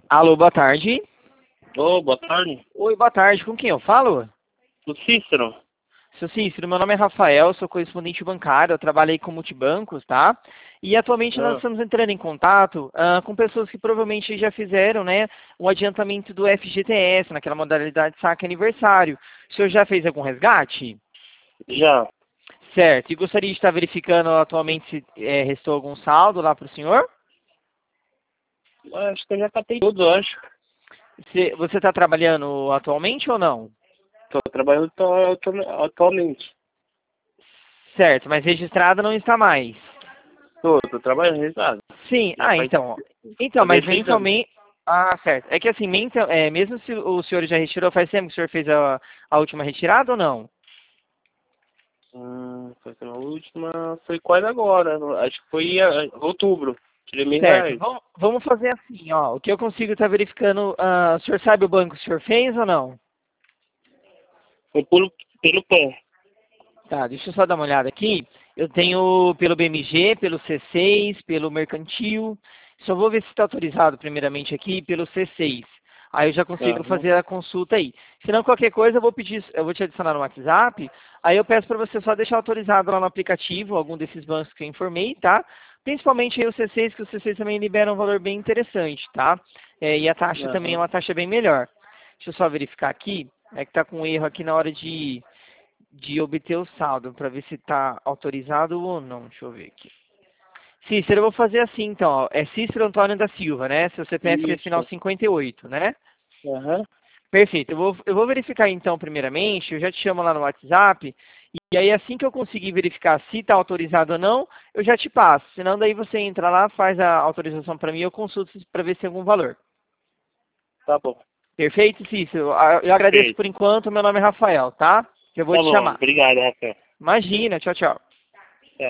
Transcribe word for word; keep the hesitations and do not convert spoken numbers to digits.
Alô, boa tarde. Ô, boa tarde. Oi, boa tarde. Com quem eu falo? O Cícero. Seu Cícero, meu nome é Rafael, sou correspondente bancário, eu trabalhei com multibancos, tá? E atualmente nós Ah, estamos entrando em contato ah, com pessoas que provavelmente já fizeram, né, o adiantamento do F G T S, naquela modalidade saque aniversário. O senhor já fez algum resgate? já. Certo. E gostaria de estar verificando atualmente se eh, restou algum saldo lá para o senhor? Acho que eu já catei tudo, eu acho. Se- você está trabalhando atualmente ou não? Tô trabalhando to- to- atualmente. Certo, mas registrada não está mais. Tô, tô trabalhando, exato. Sim, Já ah, faz então. Então, fazer mas três anos. mensalmente. Ah, certo. É que assim, mensal, é, mesmo se o senhor já retirou, faz tempo que o senhor fez a, a última retirada ou não? Hum, foi a última, foi quase agora. Acho que foi em ah, outubro. Tirei mil Certo. reais. Vamos, vamos fazer assim, ó. O que eu consigo estar verificando. Ah, o senhor sabe o banco que o senhor fez ou não? Foi pelo, pelo pé. Tá, deixa eu só dar uma olhada aqui. Eu tenho pelo B M G, pelo C seis, pelo Mercantil. Só vou ver se está autorizado primeiramente aqui pelo C seis. Aí eu já consigo Aham. fazer a consulta aí. Se não, qualquer coisa, eu vou pedir, eu vou te adicionar no WhatsApp. Aí eu peço para você só deixar autorizado lá no aplicativo, algum desses bancos que eu informei, tá? Principalmente aí o C seis, que o C seis também libera um valor bem interessante, tá? É, e a taxa também é Aham. uma taxa bem melhor. Deixa eu só verificar aqui. É que tá com erro aqui na hora de de obter o saldo, para ver se está autorizado ou não. Deixa eu ver aqui. Cícero, eu vou fazer assim, então. Ó. É Cícero Antônio da Silva, né? Seu C P F é final Isso. cinquenta e oito, né? Aham. Perfeito. Eu vou, eu vou verificar, então, primeiramente. Eu já te chamo lá no WhatsApp. E aí, assim que eu conseguir verificar se está autorizado ou não, eu já te passo. Senão, daí você entra lá, faz a autorização para mim, eu consulto para ver se tem algum valor. Tá bom. Perfeito, Cícero? Ah, eu agradeço Perfeito. por enquanto. Meu nome é Rafael, tá? Eu vou Tá te bom. chamar. Obrigado, Rafael. Imagina. Tchau, tchau.